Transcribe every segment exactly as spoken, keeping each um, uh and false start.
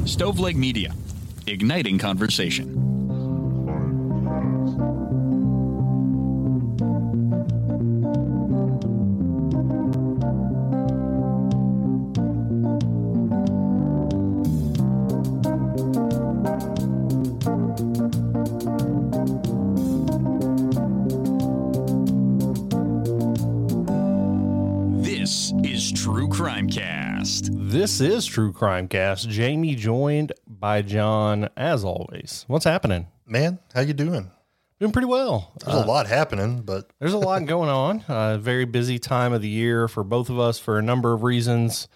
Stoveleg Media, igniting conversation. This is True Crime Cast. This is True Crime Cast. Jamie joined by John, as always. What's happening? Man, how you doing? Doing pretty well. There's uh, a lot happening, but... There's a lot going on. A uh, very busy time of the year for both of us for a number of reasons,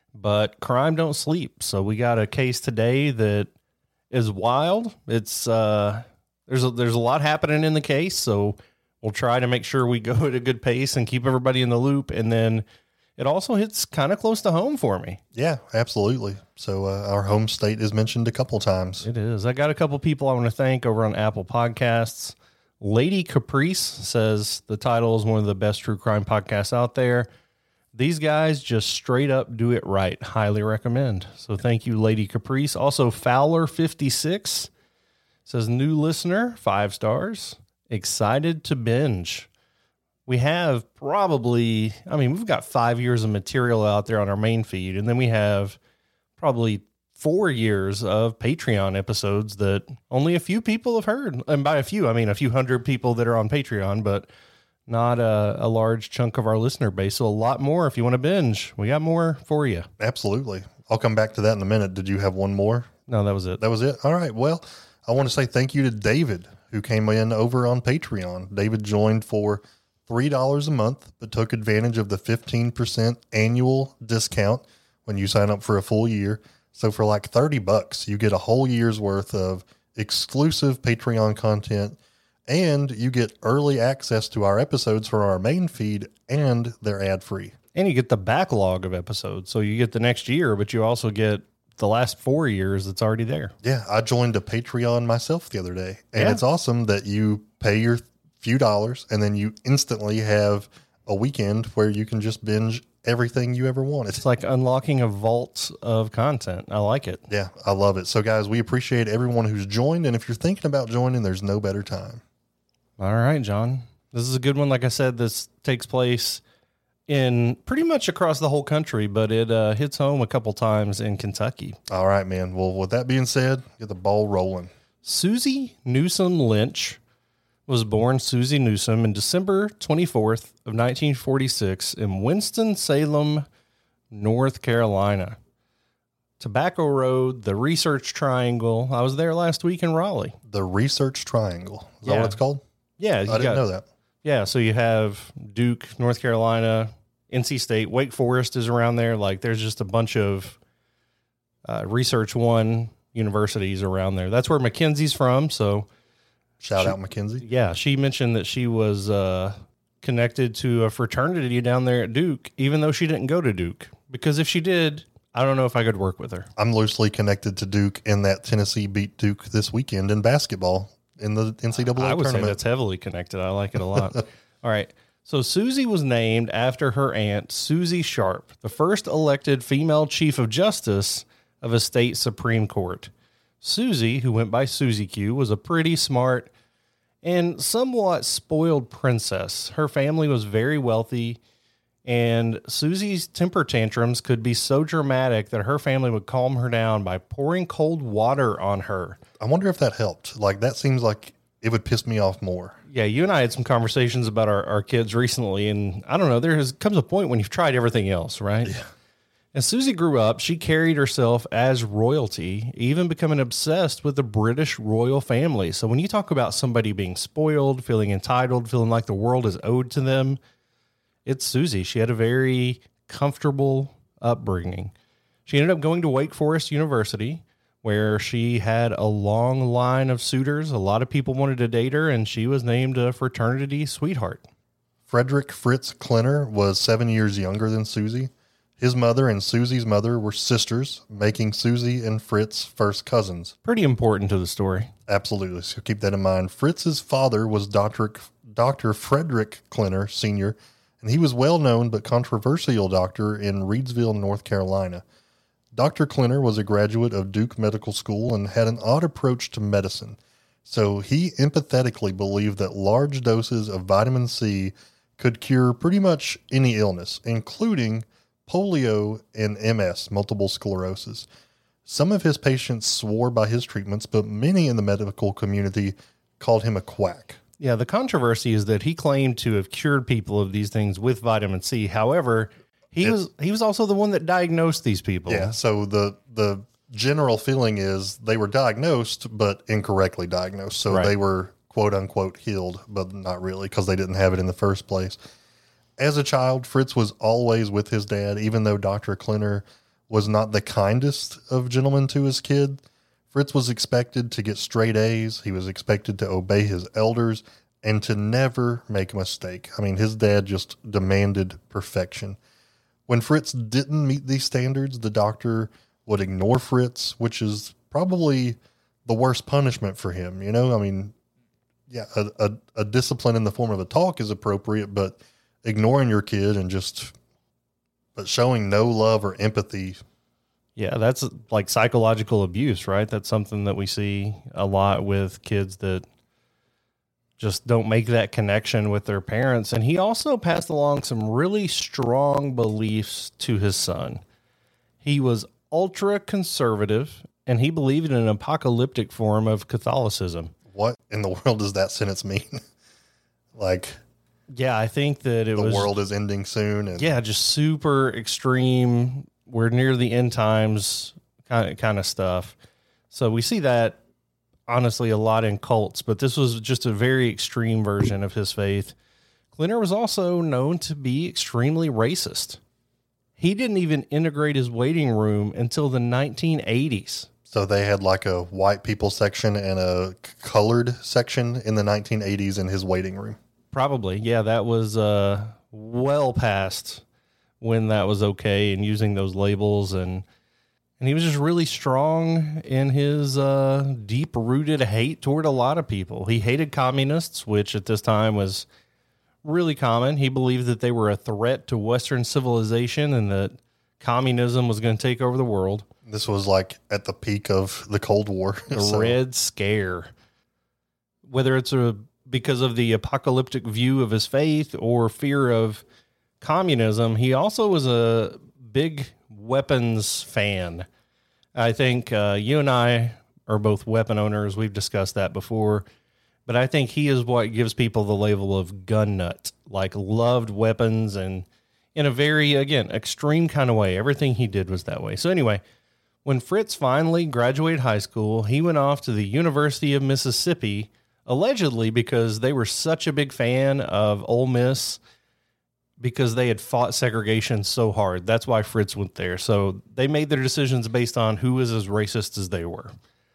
but crime don't sleep. So we got a case today that is wild. It's uh, there's a, there's a lot happening in the case, so we'll try to make sure we go at a good pace and keep everybody in the loop, and then it also hits kind of close to home for me. Yeah, absolutely. So uh, our home state is mentioned a couple times. It is. I got a couple people I want to thank over on Apple Podcasts. Lady Caprice says the title is one of the best true crime podcasts out there. These guys just straight up do it right. Highly recommend. So thank you, Lady Caprice. Also, Fowler fifty-six says new listener, five stars. Excited to binge. We have probably, I mean, we've got five years of material out there on our main feed, and then we have probably four years of Patreon episodes that only a few people have heard. And by a few, I mean a few hundred people that are on Patreon, but not a, a large chunk of our listener base. So a lot more if you want to binge. We got more for you. Absolutely. I'll come back to that in a minute. Did you have one more? No, that was it. That was it? All right. Well, I want to say thank you to David, who came in over on Patreon. David joined for three dollars a month, but took advantage of the fifteen percent annual discount when you sign up for a full year. So for like thirty bucks, you get a whole year's worth of exclusive Patreon content, and you get early access to our episodes from our main feed, and they're ad free. And you get the backlog of episodes. So you get the next year, but you also get the last four years that's already there. Yeah. I joined a Patreon myself the other day, and yeah. It's awesome that you pay your few dollars and then you instantly have a weekend where you can just binge everything you ever wanted. It's like unlocking a vault of content. I like it. Yeah, I love it. So guys, we appreciate everyone who's joined. And if you're thinking about joining, there's no better time. All right, John, this is a good one. Like I said, this takes place in pretty much across the whole country, but it uh, hits home a couple times in Kentucky. All right, man. Well, with that being said, get the ball rolling. Susie Newsom Lynch was born Susie Newsom in December twenty-fourth of nineteen forty-six in Winston-Salem, North Carolina. Tobacco Road, the Research Triangle. I was there last week in Raleigh. The Research Triangle. Is yeah. that what it's called? Yeah. I didn't got, know that. Yeah. So you have Duke, North Carolina, N C State, Wake Forest is around there. Like there's just a bunch of uh, Research One universities around there. That's where Mackenzie's from. So Shout she, out Mackenzie. Yeah, she mentioned that she was uh, connected to a fraternity down there at Duke, even though she didn't go to Duke. Because if she did, I don't know if I could work with her. I'm loosely connected to Duke in that Tennessee beat Duke this weekend in basketball in the N C double A I would tournament. say that's heavily connected. I like it a lot. All right. So Susie was named after her aunt, Susie Sharp, the first elected female chief of justice of a state Supreme Court. Susie, who went by Susie Q, was a pretty smart and somewhat spoiled princess. Her family was very wealthy, and Susie's temper tantrums could be so dramatic that her family would calm her down by pouring cold water on her. I wonder if that helped. Like, that seems like it would piss me off more. Yeah, you and I had some conversations about our, our kids recently, and I don't know, there has, comes a point when you've tried everything else, right? Yeah. As Susie grew up, she carried herself as royalty, even becoming obsessed with the British royal family. So when you talk about somebody being spoiled, feeling entitled, feeling like the world is owed to them, it's Susie. She had a very comfortable upbringing. She ended up going to Wake Forest University, where she had a long line of suitors. A lot of people wanted to date her, and she was named a fraternity sweetheart. Frederick Fritz Klenner was seven years younger than Susie. His mother and Susie's mother were sisters, making Susie and Fritz first cousins. Pretty important to the story. Absolutely. So keep that in mind. Fritz's father was Doctor Doctor Frederick Klenner, Senior, and he was well-known but controversial doctor in Reidsville, North Carolina. Doctor Klenner was a graduate of Duke Medical School and had an odd approach to medicine. So he empathetically believed that large doses of vitamin C could cure pretty much any illness, including polio and M S, multiple sclerosis. Some of his patients swore by his treatments, but many in the medical community called him a quack. Yeah, the controversy is that he claimed to have cured people of these things with vitamin C. However, he it, was he was also the one that diagnosed these people. Yeah, so the the general feeling is they were diagnosed, but incorrectly diagnosed. So right. They were quote unquote healed, but not really because they didn't have it in the first place. As a child, Fritz was always with his dad, even though Doctor Klenner was not the kindest of gentlemen to his kid. Fritz was expected to get straight A's. He was expected to obey his elders and to never make a mistake. I mean, his dad just demanded perfection. When Fritz didn't meet these standards, the doctor would ignore Fritz, which is probably the worst punishment for him. You know, I mean, yeah, a, a, a discipline in the form of a talk is appropriate, but ignoring your kid and just, but showing no love or empathy. Yeah, that's like psychological abuse, right? That's something that we see a lot with kids that just don't make that connection with their parents. And he also passed along some really strong beliefs to his son. He was ultra conservative, and he believed in an apocalyptic form of Catholicism. What in the world does that sentence mean? Like, yeah, I think that it the was the world is ending soon. And yeah, just super extreme. We're near the end times kind of, kind of stuff. So we see that honestly a lot in cults, but this was just a very extreme version of his faith. Klenner was also known to be extremely racist. He didn't even integrate his waiting room until the nineteen eighties. So they had like a white people section and a colored section in the nineteen eighties in his waiting room. Probably. Yeah, that was uh, well past when that was okay and using those labels. And and he was just really strong in his uh, deep-rooted hate toward a lot of people. He hated communists, which at this time was really common. He believed that they were a threat to Western civilization and that communism was going to take over the world. This was like at the peak of the Cold War. The so. Red Scare. Whether it's a because of the apocalyptic view of his faith or fear of communism, he also was a big weapons fan. I think uh, you and I are both weapon owners. We've discussed that before. But I think he is what gives people the label of gun nut, like loved weapons and in a very, again, extreme kind of way. Everything he did was that way. So anyway, when Fritz finally graduated high school, he went off to the University of Mississippi, allegedly because they were such a big fan of Ole Miss because they had fought segregation so hard. That's why Fritz went there. So they made their decisions based on who was as racist as they were.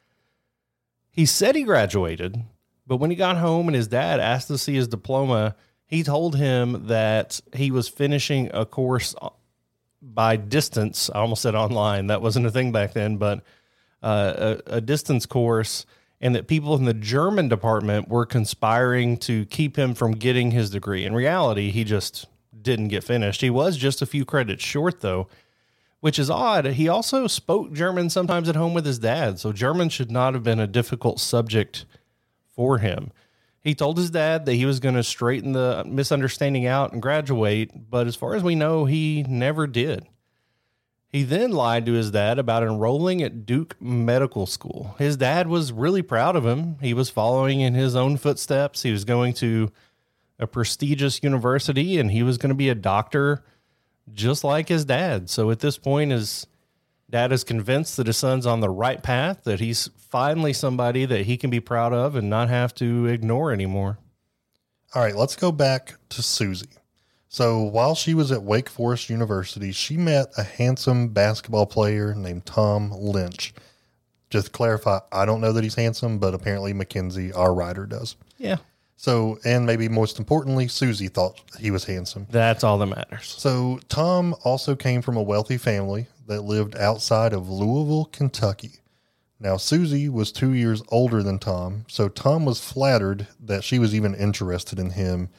He said he graduated, but when he got home and his dad asked to see his diploma, he told him that he was finishing a course by distance. I almost said online. That wasn't a thing back then, but uh, a, a distance course, and that people in the German department were conspiring to keep him from getting his degree. In reality, he just didn't get finished. He was just a few credits short, though, which is odd. He also spoke German sometimes at home with his dad, so German should not have been a difficult subject for him. He told his dad that he was going to straighten the misunderstanding out and graduate, but as far as we know, he never did. He then lied to his dad about enrolling at Duke Medical School. His dad was really proud of him. He was following in his own footsteps. He was going to a prestigious university, and he was going to be a doctor just like his dad. So at this point, his dad is convinced that his son's on the right path, that he's finally somebody that he can be proud of and not have to ignore anymore. All right, let's go back to Susie. So while she was at Wake Forest University, she met a handsome basketball player named Tom Lynch. Just to clarify, I don't know that he's handsome, but apparently Mackenzie, our writer, does. Yeah. So, and maybe most importantly, Susie thought he was handsome. That's all that matters. So Tom also came from a wealthy family that lived outside of Louisville, Kentucky. Now, Susie was two years older than Tom, so Tom was flattered that she was even interested in him.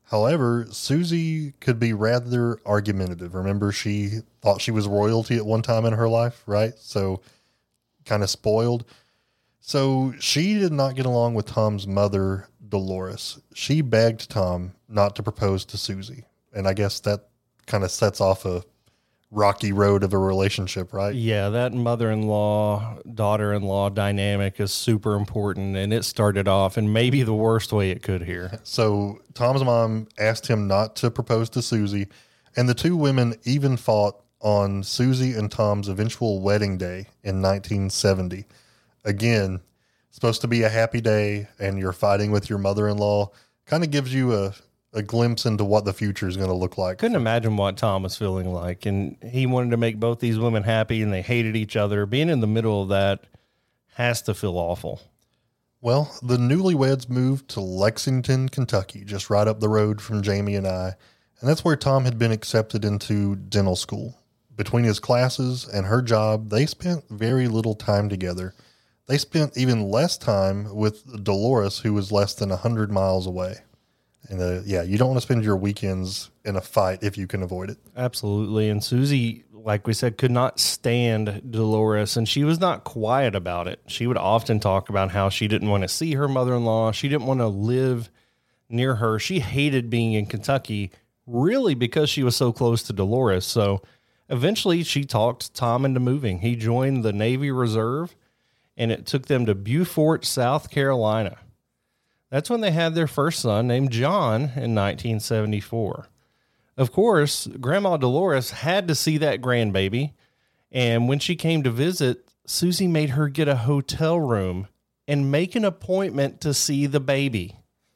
However, Susie could be rather argumentative. Remember, she thought she was royalty at one time in her life, right? So kind of spoiled. So she did not get along with Tom's mother, Dolores. She begged Tom not to propose to Susie. And I guess that kind of sets off a rocky road of a relationship, right? Yeah, that mother-in-law, daughter-in-law dynamic is super important, and it started off in maybe the worst way it could here. So Tom's mom asked him not to propose to Susie, and the two women even fought on Susie and Tom's eventual wedding day in nineteen seventy. Again, supposed to be a happy day, and you're fighting with your mother-in-law. Kind of gives you a a glimpse into what the future is going to look like. Couldn't imagine what Tom was feeling like. And he wanted to make both these women happy, and they hated each other. Being in the middle of that has to feel awful. Well, the newlyweds moved to Lexington, Kentucky, just right up the road from Jamie and I. And that's where Tom had been accepted into dental school. Between his classes and her job, they spent very little time together. They spent even less time with Dolores, who was less than one hundred miles away. And uh, yeah, you don't want to spend your weekends in a fight if you can avoid it. Absolutely. And Susie, like we said, could not stand Dolores, and she was not quiet about it. She would often talk about how she didn't want to see her mother-in-law. She didn't want to live near her. She hated being in Kentucky, really because she was so close to Dolores. So eventually she talked Tom into moving. He joined the Navy Reserve, and it took them to Beaufort, South Carolina. That's when they had their first son named John in nineteen seventy-four. Of course, Grandma Dolores had to see that grandbaby, and when she came to visit, Susie made her get a hotel room and make an appointment to see the baby.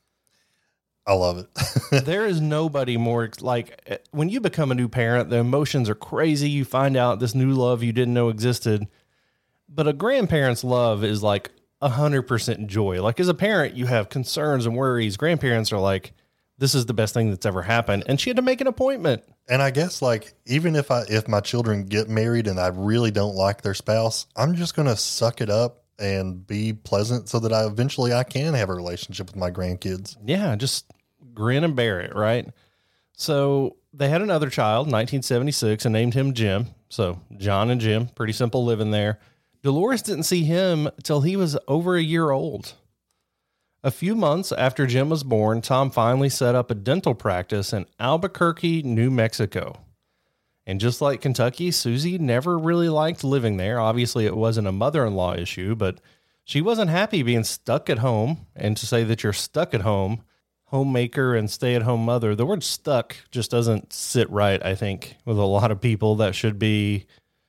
I love it. There is nobody more, like, when you become a new parent, the emotions are crazy. You find out this new love you didn't know existed. But a grandparent's love is like one hundred percent joy. Like, as a parent, you have concerns and worries. Grandparents are like, this is the best thing that's ever happened. And she had to make an appointment. And I guess, like, even if I if my children get married and I really don't like their spouse, I'm just going to suck it up and be pleasant so that I eventually I can have a relationship with my grandkids. Yeah, just grin and bear it, right? So they had another child, nineteen seventy-six, and named him Jim. So John and Jim, pretty simple living there. Dolores didn't see him till he was over a year old. A few months after Jim was born, Tom finally set up a dental practice in Albuquerque, New Mexico. And just like Kentucky, Susie never really liked living there. Obviously, it wasn't a mother-in-law issue, but she wasn't happy being stuck at home. And to say that you're stuck at home, homemaker and stay-at-home mother, the word stuck just doesn't sit right, I think, with a lot of people. That should be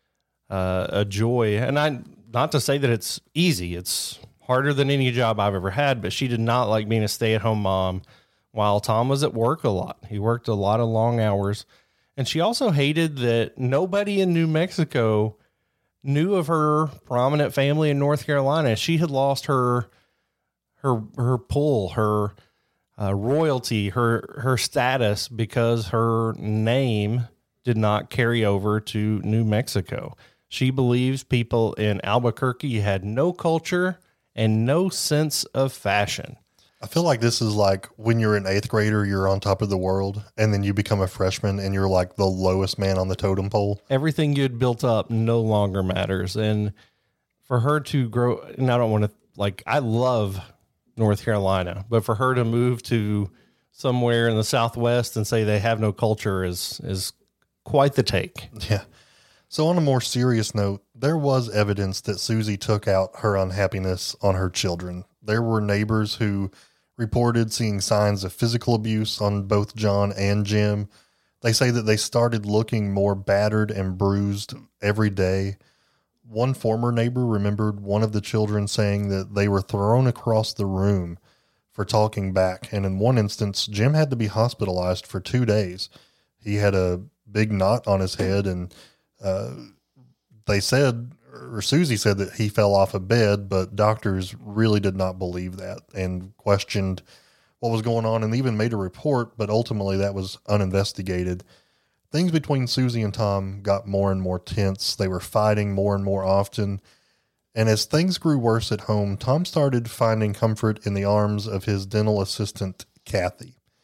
uh, a joy. And I, not to say that it's easy. It's harder than any job I've ever had, but she did not like being a stay-at-home mom while Tom was at work a lot. He worked a lot of long hours. And she also hated that nobody in New Mexico knew of her prominent family in North Carolina. She had lost her, her, her pull, her uh, royalty, her, her status because her name did not carry over to New Mexico. She believes people in Albuquerque had no culture and no sense of fashion. I feel like this is like when you're an eighth grader, you're on top of the world, and then you become a freshman and you're like the lowest man on the totem pole. Everything you'd built up no longer matters. And for her to grow, and I don't want to, like, I love North Carolina, but for her to move to somewhere in the Southwest and say they have no culture is, is quite the take. Yeah. So on a more serious note, there was evidence that Susie took out her unhappiness on her children. There were neighbors who reported seeing signs of physical abuse on both John and Jim. They say that they started looking more battered and bruised every day. One former neighbor remembered one of the children saying that they were thrown across the room for talking back. And in one instance, Jim had to be hospitalized for two days. He had a big knot on his head, and uh, they said, or Susie said, that he fell off a bed, but doctors really did not believe that and questioned what was going on and even made a report, but ultimately that was uninvestigated. Things between Susie and Tom got more and more tense. They were fighting more and more often. And as things grew worse at home, Tom started finding comfort in the arms of his dental assistant, Kathy.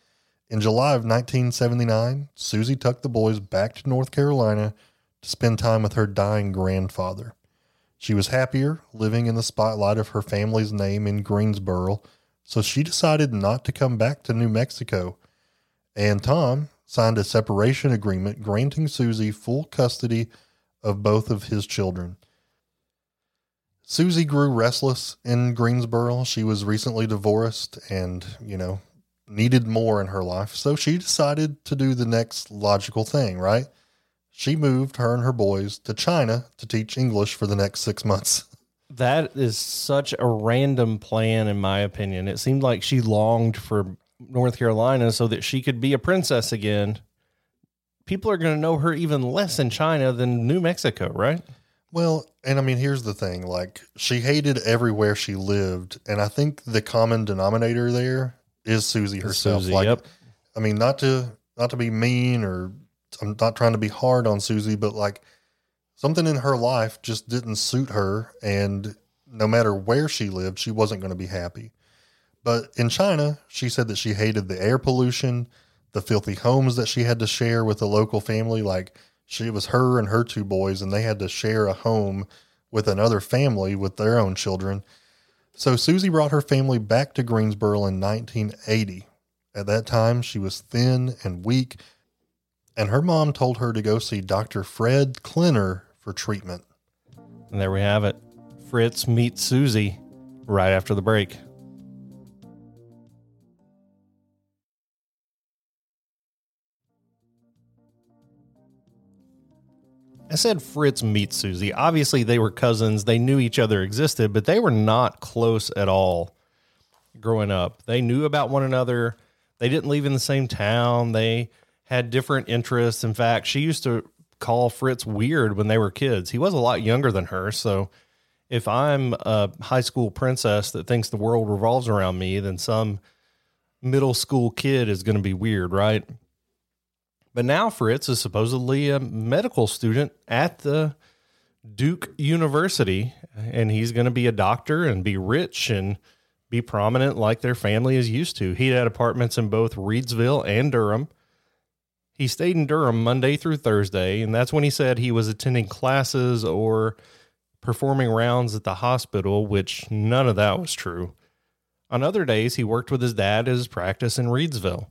In July of nineteen seventy-nine, Susie took the boys back to North Carolina to spend time with her dying grandfather. She was happier living in the spotlight of her family's name in Greensboro, so she decided not to come back to New Mexico. And Tom signed a separation agreement granting Susie full custody of both of his children. Susie grew restless in Greensboro. She was recently divorced and, you know, needed more in her life. So she decided to do the next logical thing, right? She moved her and her boys to China to teach English for the next six months. That is such a random plan, in my opinion. It seemed like she longed for North Carolina so that she could be a princess again. People are going to know her even less in China than New Mexico, right? Well, and I mean, here's the thing, like, she hated everywhere she lived. And I think the common denominator there is Susie herself. Susie, like, yep. I mean, not to, not to be mean, or I'm not trying to be hard on Susie, but like something in her life just didn't suit her. And no matter where she lived, she wasn't going to be happy. But in China, she said that she hated the air pollution, the filthy homes that she had to share with the local family. Like, she it was her and her two boys, and they had to share a home with another family with their own children. So Susie brought her family back to Greensboro in nineteen eighty. At that time, she was thin and weak, and her mom told her to go see Doctor Fred Klenner for treatment. And there we have it. Fritz meets Susie right after the break. I said Fritz meets Susie. Obviously, they were cousins. They knew each other existed, but they were not close at all growing up. They knew about one another. They didn't live in the same town. They had different interests. In fact, she used to call Fritz weird when they were kids. He was a lot younger than her, so if I'm a high school princess that thinks the world revolves around me, then some middle school kid is going to be weird, right? But now Fritz is supposedly a medical student at the Duke University, and he's going to be a doctor and be rich and be prominent like their family is used to. He had apartments in both Reidsville and Durham. He stayed in Durham Monday through Thursday, and that's when he said he was attending classes or performing rounds at the hospital, which none of that was true. On other days, he worked with his dad at his practice in Reidsville.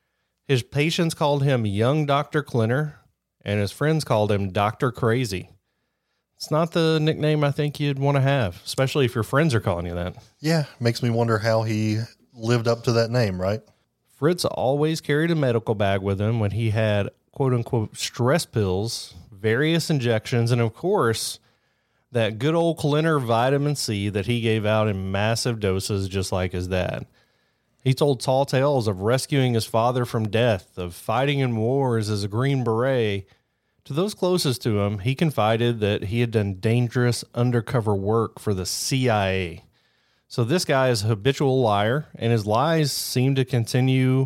His patients called him Young Doctor Klenner, and his friends called him Doctor Crazy. It's not the nickname I think you'd want to have, especially if your friends are calling you that. Yeah, makes me wonder how he lived up to that name, right? Fritz always carried a medical bag with him when he had quote-unquote stress pills, various injections, and of course, that good old Klenner vitamin C that he gave out in massive doses just like his dad. He told tall tales of rescuing his father from death, of fighting in wars as a Green Beret. To those closest to him, he confided that he had done dangerous undercover work for the C I A. So this guy is a habitual liar, and his lies seem to continue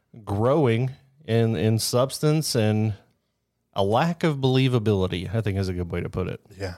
growing in, in substance and a lack of believability, I think is a good way to put it. Yeah.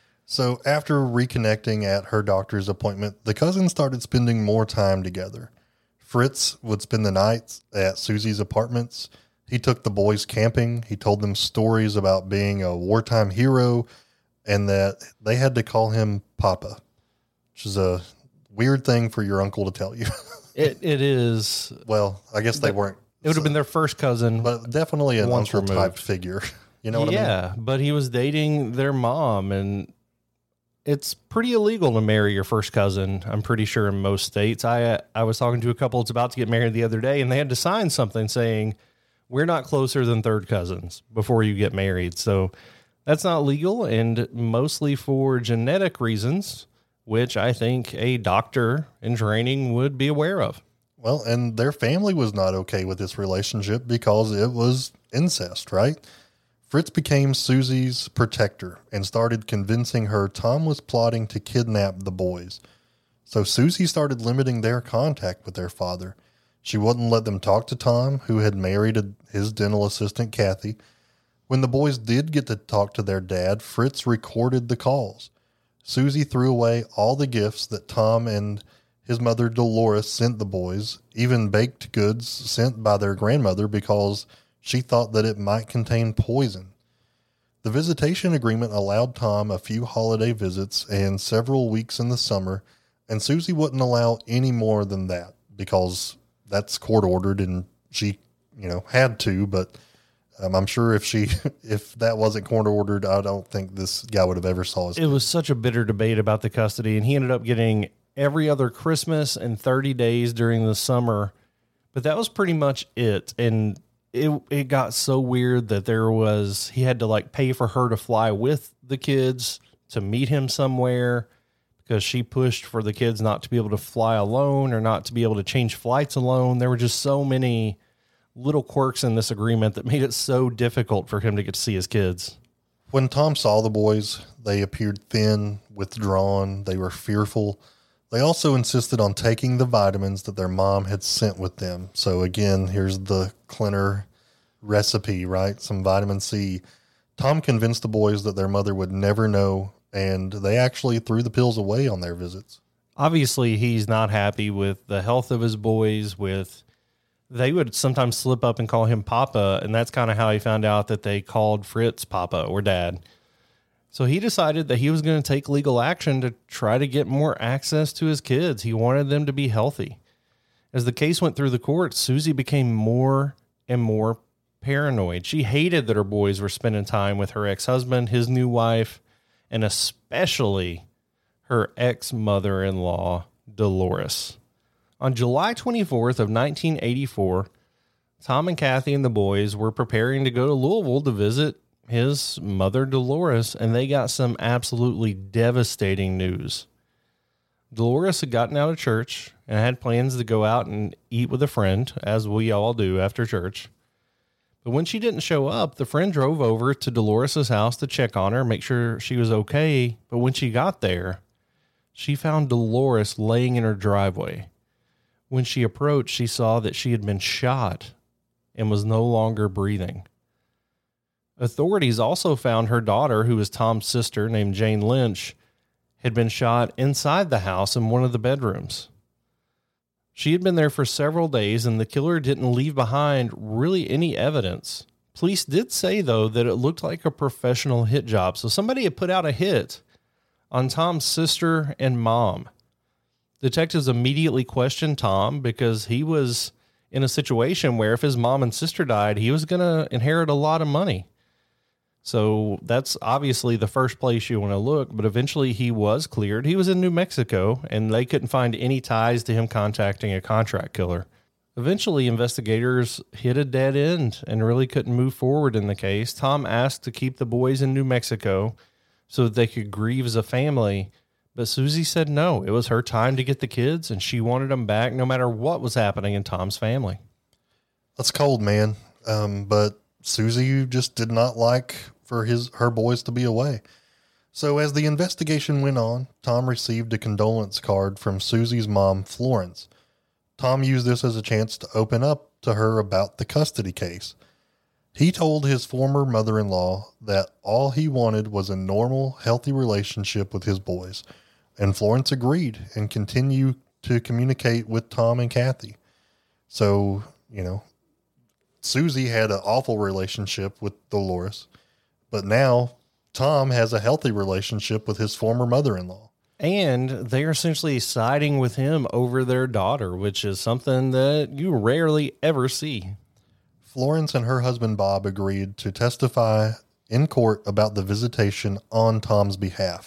So after reconnecting at her doctor's appointment, the cousins started spending more time together. Fritz would spend the nights at Susie's apartments. He took the boys camping. He told them stories about being a wartime hero and that they had to call him Papa, which is a weird thing for your uncle to tell you. It It is. Well, I guess they weren't. It would have been their first cousin. But definitely an once uncle-type removed. figure. You know what I mean? Yeah, but he was dating their mom, and it's pretty illegal to marry your first cousin, I'm pretty sure, in most states. I uh, I was talking to a couple that's about to get married the other day, and they had to sign something saying, we're not closer than third cousins before you get married. So that's not legal, and mostly for genetic reasons, which I think a doctor in training would be aware of. Well, and their family was not okay with this relationship because it was incest, right? Fritz became Susie's protector and started convincing her Tom was plotting to kidnap the boys. So Susie started limiting their contact with their father. She wouldn't let them talk to Tom, who had married a, his dental assistant, Kathy. When the boys did get to talk to their dad, Fritz recorded the calls. Susie threw away all the gifts that Tom and His mother, Dolores, sent the boys, even baked goods sent by their grandmother because she thought that it might contain poison. The visitation agreement allowed Tom a few holiday visits and several weeks in the summer, and Susie wouldn't allow any more than that because that's court ordered and she, you know, had to, but um, I'm sure if she, if that wasn't court ordered, I don't think this guy would have ever saw his It kid. was such a bitter debate about the custody, and he ended up getting every other Christmas and thirty days during the summer, but that was pretty much it. And it it got so weird that there was, he had to like pay for her to fly with the kids to meet him somewhere because she pushed for the kids not to be able to fly alone or not to be able to change flights alone. There were just so many little quirks in this agreement that made it so difficult for him to get to see his kids. When Tom saw the boys, they appeared thin, withdrawn, they were fearful. They also insisted on taking the vitamins that their mom had sent with them. So again, here's the Klenner recipe, right? Some vitamin C. Tom convinced the boys that their mother would never know, and they actually threw the pills away on their visits. Obviously, he's not happy with the health of his boys. With they would sometimes slip up and call him Papa, and that's kind of how he found out that they called Fritz Papa or Dad. So he decided that he was going to take legal action to try to get more access to his kids. He wanted them to be healthy. As the case went through the court, Susie became more and more paranoid. She hated that her boys were spending time with her ex-husband, his new wife, and especially her ex-mother-in-law, Dolores. On July twenty-fourth of nineteen eighty-four, Tom and Kathy and the boys were preparing to go to Louisville to visit his mother, Dolores, and they got some absolutely devastating news. Dolores had gotten out of church and had plans to go out and eat with a friend, as we all do after church. But when she didn't show up, the friend drove over to Dolores' house to check on her, make sure she was okay. But when she got there, she found Dolores laying in her driveway. When she approached, she saw that she had been shot and was no longer breathing. Authorities also found her daughter, who was Tom's sister, named Jane Lynch, had been shot inside the house in one of the bedrooms. She had been there for several days, and the killer didn't leave behind really any evidence. Police did say, though, that it looked like a professional hit job, so somebody had put out a hit on Tom's sister and mom. Detectives immediately questioned Tom because he was in a situation where if his mom and sister died, he was going to inherit a lot of money. So that's obviously the first place you want to look, but eventually he was cleared. He was in New Mexico, and they couldn't find any ties to him contacting a contract killer. Eventually, investigators hit a dead end and really couldn't move forward in the case. Tom asked to keep the boys in New Mexico so that they could grieve as a family, but Susie said no. It was her time to get the kids, and she wanted them back no matter what was happening in Tom's family. That's cold, man. Um, but Susie just did not like for his her boys to be away. So as the investigation went on, Tom received a condolence card from Susie's mom, Florence. Tom used this as a chance to open up to her about the custody case. He told his former mother-in-law that all he wanted was a normal, healthy relationship with his boys, and Florence agreed and continued to communicate with Tom and Kathy. So, you know, Susie had an awful relationship with Dolores, but now Tom has a healthy relationship with his former mother-in-law. And they are essentially siding with him over their daughter, which is something that you rarely ever see. Florence and her husband Bob agreed to testify in court about the visitation on Tom's behalf.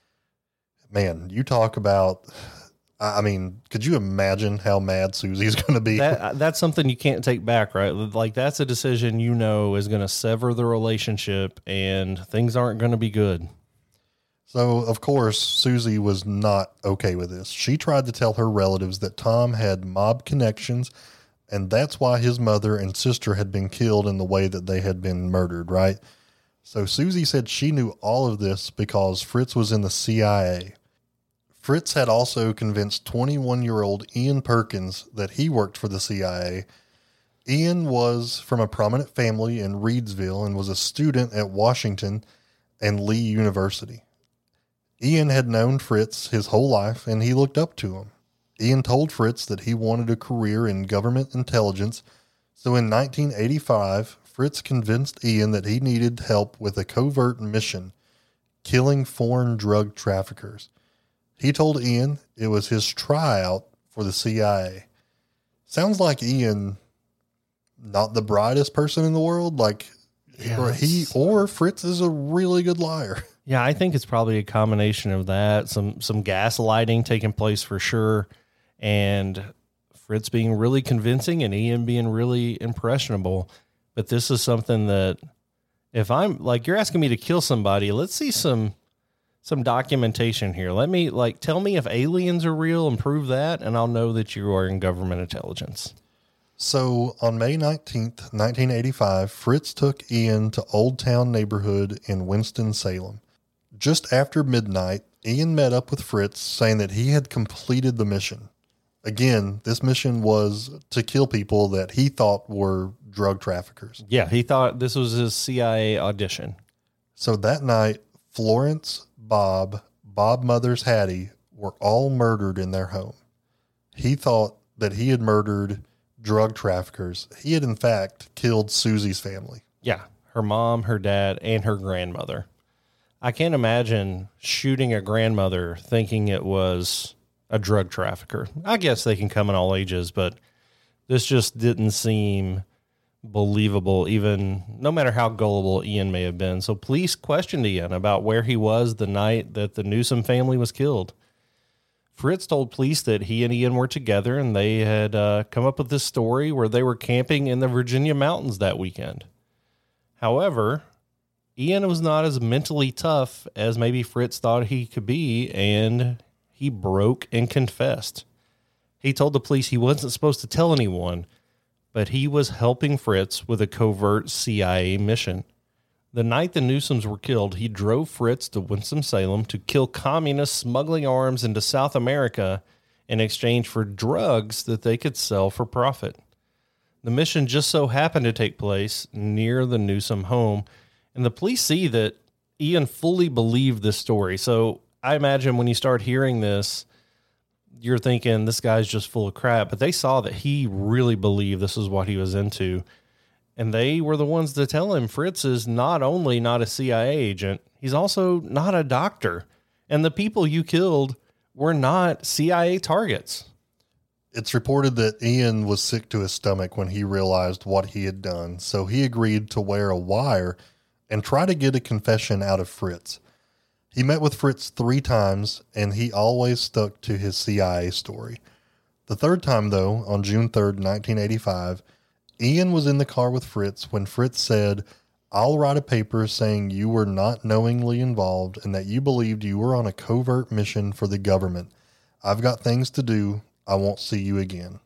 Man, you talk about, I mean, could you imagine how mad Susie's going to be? That, that's something you can't take back, right? Like, that's a decision you know is going to sever the relationship, and things aren't going to be good. So, of course, Susie was not okay with this. She tried to tell her relatives that Tom had mob connections, and that's why his mother and sister had been killed in the way that they had been murdered, right? So Susie said she knew all of this because Fritz was in the C I A. Fritz had also convinced twenty-one-year-old Ian Perkins that he worked for the C I A. Ian was from a prominent family in Reedsville and was a student at Washington and Lee University. Ian had known Fritz his whole life, and he looked up to him. Ian told Fritz that he wanted a career in government intelligence. So in nineteen eighty-five, Fritz convinced Ian that he needed help with a covert mission, killing foreign drug traffickers. He told Ian it was his tryout for the C I A. Sounds like Ian, not the brightest person in the world. Like Yeah, or he or Fritz is a really good liar. Yeah, I think it's probably a combination of that, some some gaslighting taking place for sure, and Fritz being really convincing and Ian being really impressionable. But this is something that if I'm like, you're asking me to kill somebody, let's see some some documentation here. Let me like tell me if aliens are real and prove that, and I'll know that you are in government intelligence. So on May nineteenth, nineteen eighty-five, Fritz took Ian to Old Town neighborhood in Winston-Salem. Just after midnight, Ian met up with Fritz saying that he had completed the mission. Again, this mission was to kill people that he thought were drug traffickers. Yeah, he thought this was his C I A audition. So that night, Florence, Bob, Bob Mother's Hattie were all murdered in their home. He thought that he had murdered drug traffickers. He had, in fact, killed Susie's family. Yeah, her mom, her dad, and her grandmother. I can't imagine shooting a grandmother thinking it was a drug trafficker. I guess they can come in all ages, but this just didn't seem believable, even no matter how gullible Ian may have been. So police questioned Ian about where he was the night that the Newsom family was killed. Fritz told police that he and Ian were together and they had uh, come up with this story where they were camping in the Virginia mountains that weekend. However, Ian was not as mentally tough as maybe Fritz thought he could be, and he broke and confessed. He told the police he wasn't supposed to tell anyone, but he was helping Fritz with a covert C I A mission. The night the Newsoms were killed, he drove Fritz to Winston-Salem to kill communists smuggling arms into South America in exchange for drugs that they could sell for profit. The mission just so happened to take place near the Newsom home, and the police see that Ian fully believed this story. So I imagine when you start hearing this, you're thinking this guy's just full of crap, but they saw that he really believed this is what he was into. And they were the ones to tell him Fritz is not only not a C I A agent, he's also not a doctor. And the people you killed were not C I A targets. It's reported that Ian was sick to his stomach when he realized what he had done, so he agreed to wear a wire and try to get a confession out of Fritz. He met with Fritz three times, and he always stuck to his C I A story. The third time, though, on June third, nineteen eighty-five, Ian was in the car with Fritz when Fritz said, "I'll write a paper saying you were not knowingly involved and that you believed you were on a covert mission for the government. I've got things to do. I won't see you again."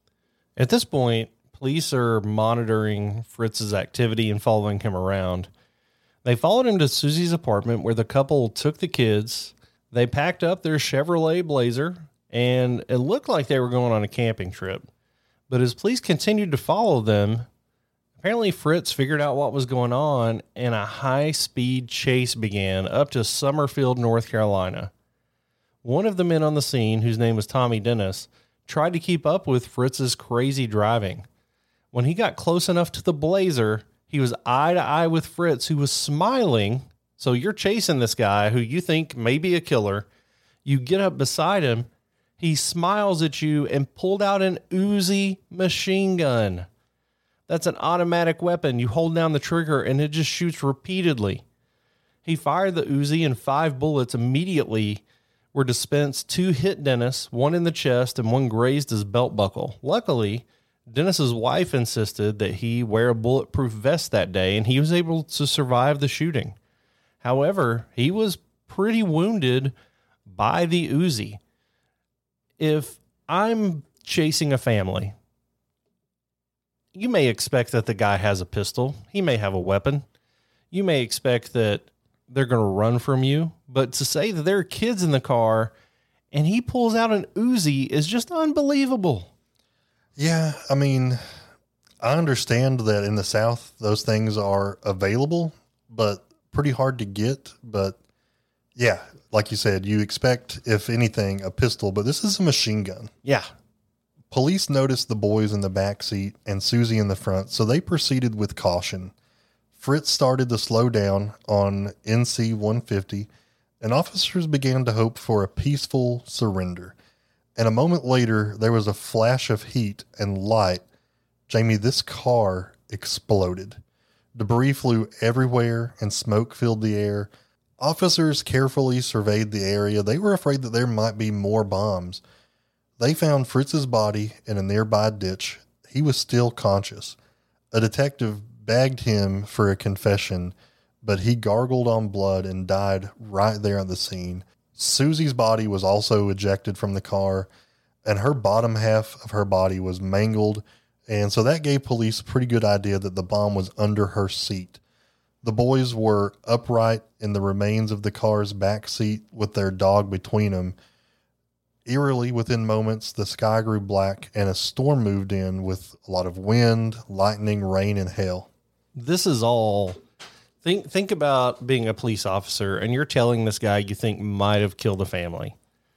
At this point, police are monitoring Fritz's activity and following him around. They followed him to Susie's apartment where the couple took the kids. They packed up their Chevrolet Blazer, and it looked like they were going on a camping trip. But as police continued to follow them, apparently Fritz figured out what was going on, and a high-speed chase began up to Summerfield, North Carolina. One of the men on the scene, whose name was Tommy Dennis, tried to keep up with Fritz's crazy driving. When he got close enough to the Blazer, he was eye to eye with Fritz, who was smiling. So you're chasing this guy who you think may be a killer. You get up beside him. He smiles at you and pulled out an Uzi machine gun. That's an automatic weapon. You hold down the trigger and it just shoots repeatedly. He fired the Uzi and five bullets immediately were dispensed. Two hit Dennis, one in the chest and one grazed his belt buckle. Luckily, Dennis's wife insisted that he wear a bulletproof vest that day, and he was able to survive the shooting. However, he was pretty wounded by the Uzi. If I'm chasing a family, you may expect that the guy has a pistol. He may have a weapon. You may expect that they're going to run from you. But to say that there are kids in the car and he pulls out an Uzi is just unbelievable. Yeah, I mean, I understand that in the South, those things are available, but pretty hard to get. But Yeah, like you said, you expect, if anything, a pistol, but this is a machine gun. Yeah. Police noticed the boys in the back seat and Susie in the front, so they proceeded with caution. Fritz started to slow down on N C one fifty, and officers began to hope for a peaceful surrender. And a moment later, there was a flash of heat and light. Jamie, this car exploded. Debris flew everywhere and smoke filled the air. Officers carefully surveyed the area. They were afraid that there might be more bombs. They found Fritz's body in a nearby ditch. He was still conscious. A detective begged him for a confession, but he gargled on blood and died right there at the scene. Susie's body was also ejected from the car, and her bottom half of her body was mangled, and so that gave police a pretty good idea that the bomb was under her seat. The boys were upright in the remains of the car's back seat with their dog between them. Eerily, within moments, the sky grew black and a storm moved in with a lot of wind, lightning, rain, and hail. This is all... Think think about being a police officer, and you're telling this guy you think might have killed a family.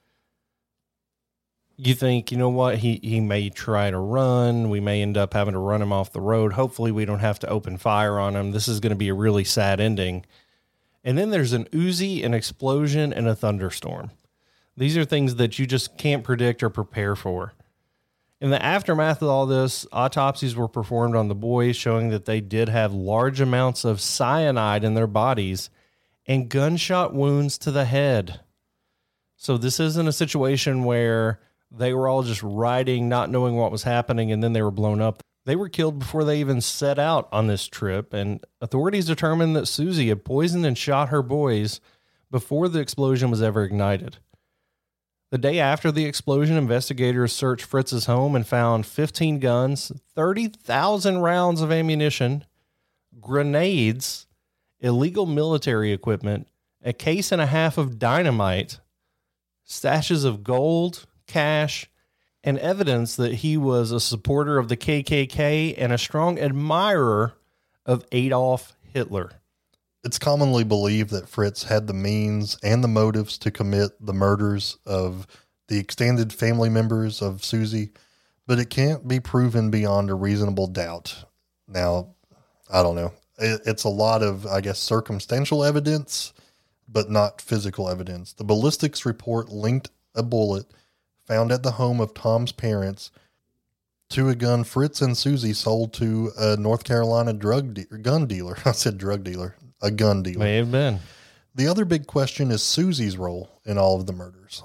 You think, you know what, he, he may try to run. We may end up having to run him off the road. Hopefully we don't have to open fire on him. This is going to be a really sad ending. And then there's an Uzi, an explosion, and a thunderstorm. These are things that you just can't predict or prepare for. In the aftermath of all this, autopsies were performed on the boys, showing that they did have large amounts of cyanide in their bodies and gunshot wounds to the head. So this isn't a situation where they were all just riding, not knowing what was happening, and then they were blown up. They were killed before they even set out on this trip, and authorities determined that Susie had poisoned and shot her boys before the explosion was ever ignited. The day after the explosion, investigators searched Fritz's home and found fifteen guns, thirty thousand rounds of ammunition, grenades, illegal military equipment, a case and a half of dynamite, stashes of gold, cash, and evidence that he was a supporter of the K K K and a strong admirer of Adolf Hitler. It's commonly believed that Fritz had the means and the motives to commit the murders of the extended family members of Susie, but it can't be proven beyond a reasonable doubt. Now, I don't know. It, it's a lot of, I guess, circumstantial evidence, but not physical evidence. The ballistics report linked a bullet found at the home of Tom's parents to a gun Fritz and Susie sold to a North Carolina drug de- gun dealer. I said drug dealer. A gun dealer. May have been. The other big question is Susie's role in all of the murders.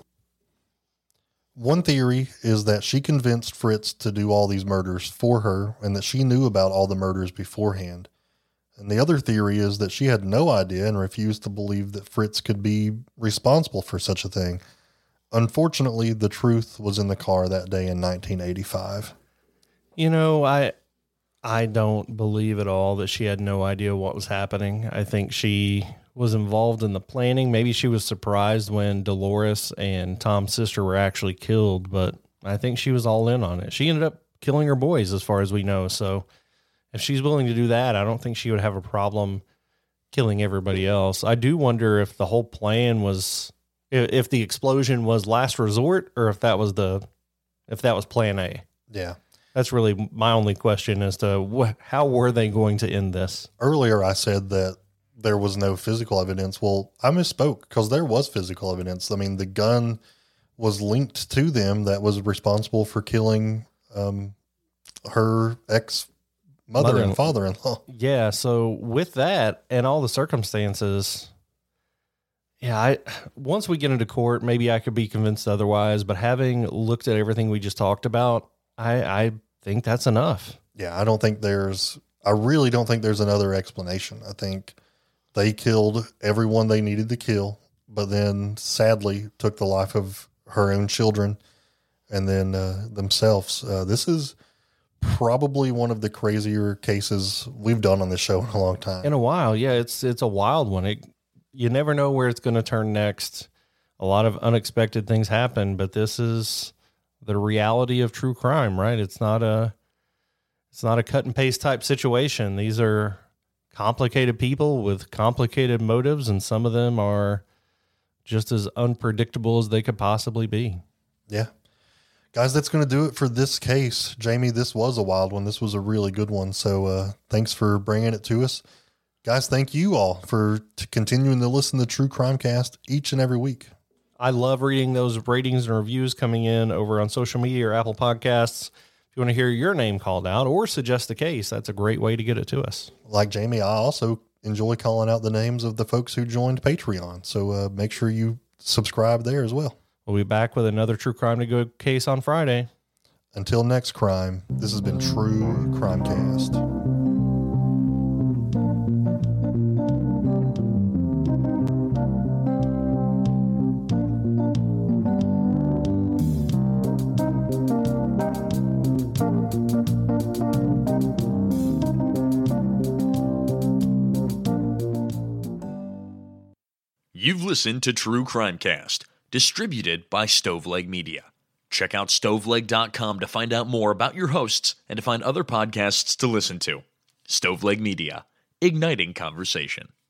One theory is that she convinced Fritz to do all these murders for her and that she knew about all the murders beforehand. And the other theory is that she had no idea and refused to believe that Fritz could be responsible for such a thing. Unfortunately, the truth was in the car that day in nineteen eighty-five. You know, I... I don't believe at all that she had no idea what was happening. I think she was involved in the planning. Maybe she was surprised when Dolores and Tom's sister were actually killed, but I think she was all in on it. She ended up killing her boys as far as we know. So if she's willing to do that, I don't think she would have a problem killing everybody else. I do wonder if the whole plan was, if the explosion was last resort or if that was the, if that was plan A. Yeah. That's really my only question as to wh- how were they going to end this? Earlier, I said that there was no physical evidence. Well, I misspoke because there was physical evidence. I mean, the gun was linked to them that was responsible for killing um, her ex-mother Mother- and father-in-law. Yeah, so with that and all the circumstances, yeah, I once we get into court, maybe I could be convinced otherwise, but having looked at everything we just talked about, I, I think that's enough. Yeah, I don't think there's, I really don't think there's another explanation. I think they killed everyone they needed to kill, but then sadly took the life of her own children and then uh, themselves. Uh, this is probably one of the crazier cases we've done on this show in a long time. In a while, yeah, it's it's a wild one. It, you never know where it's going to turn next. A lot of unexpected things happen, but this is the reality of true crime, right? It's not a, it's not a cut and paste type situation. These are complicated people with complicated motives, and some of them are just as unpredictable as they could possibly be. Yeah. Guys, that's going to do it for this case. Jamie, this was a wild one. This was a really good one. So uh, thanks for bringing it to us. Guys, thank you all for t- continuing to listen to True Crime Cast each and every week. I love reading those ratings and reviews coming in over on social media or Apple Podcasts. If you want to hear your name called out or suggest a case, that's a great way to get it to us. Like Jamie, I also enjoy calling out the names of the folks who joined Patreon. So uh, make sure you subscribe there as well. We'll be back with another True Crime to Go case on Friday. Until next crime, this has been True Crime Cast. You've listened to True Crime Cast, distributed by Stoveleg Media. Check out stoveleg dot com to find out more about your hosts and to find other podcasts to listen to. Stoveleg Media, igniting conversation.